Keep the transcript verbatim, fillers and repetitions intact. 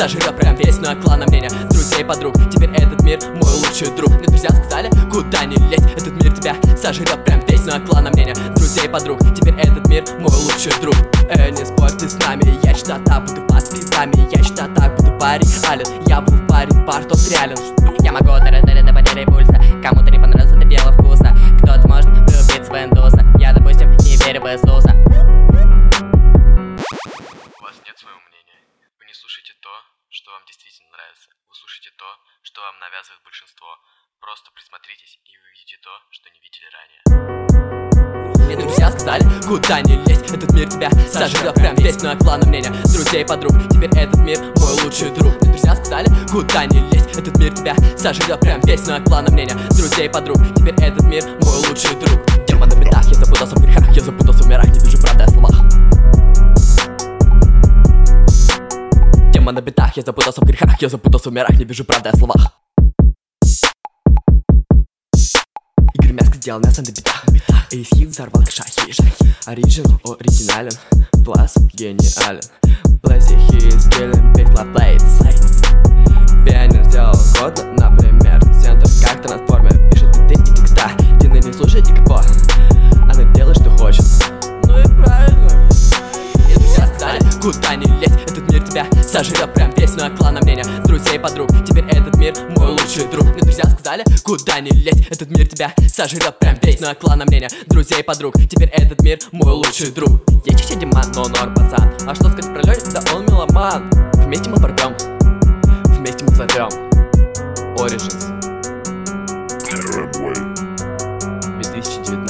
сожрет прям весь мой клан на мнение друзей, подруг. Теперь этот мир мой лучший друг. Мне друзья сказали, куда не лезь, этот мир тебя сожрет прям весь мой клан на мнение друзей, подруг. Теперь этот мир мой лучший друг. Э, не спорьте с нами, я считаю так, буду под спидами. Я считаю так, буду парень ален. Я был в паре, бар тот реален. Я могу тарадарить до потери пульса. Кому-то не понравился, это дело вкуса. Кто-то может влюбиться в Индуса. Я, допустим, не верю в Иисуса. У вас нет своего мнения. Вы не слушайте то, что вам действительно нравится. Вы слушайте то, что вам навязывает большинство. Просто присмотритесь и вы увидите то, что не видели ранее. Мне друзья сказали, куда не лезь, этот мир тебя сожрет прям весь мой клан на мнение друзей, подруг. Теперь этот мир мой лучший друг. Мне друзья сказали, куда не лезь, этот мир тебя сожрет прям весь мой клан на мнение друзей, подруг. Теперь этот мир мой лучший друг. Тема на бедах, я запутался в грехах, я запутался в мирах, не вижу правды о словах. Тема на бедах, я запутался в грехах, я запутался в мирах, не вижу правды о словах. Игорь Мяско сделал мясо на битах. Эйс Хит взорвал шахи. Оригинал оригинален, класс гениален. Блэзи Хит скиллен, биг ла плейтс. Пионер сделал код, например. Центр как трансформер, пишет и ты, и текста. Дина не слушай никого, она делает, что хочет. Ну и правильно. И друзья сказали, куда не лезь, этот мир тебя сожрет прям весь мой клан на мнение друзей, подруг. Теперь этот мир мой лучший друг. Мне друзья сказали, куда не лезь, этот мир тебя сожрет прям весь мой клан на мнение друзей, подруг. Теперь этот мир мой лучший друг. Я чище Диман, но норм пацан. А что сказать про Лёню, да он меломан. Вместе мы порвем, вместе мы взорвем. Origins две тысячи девятнадцать.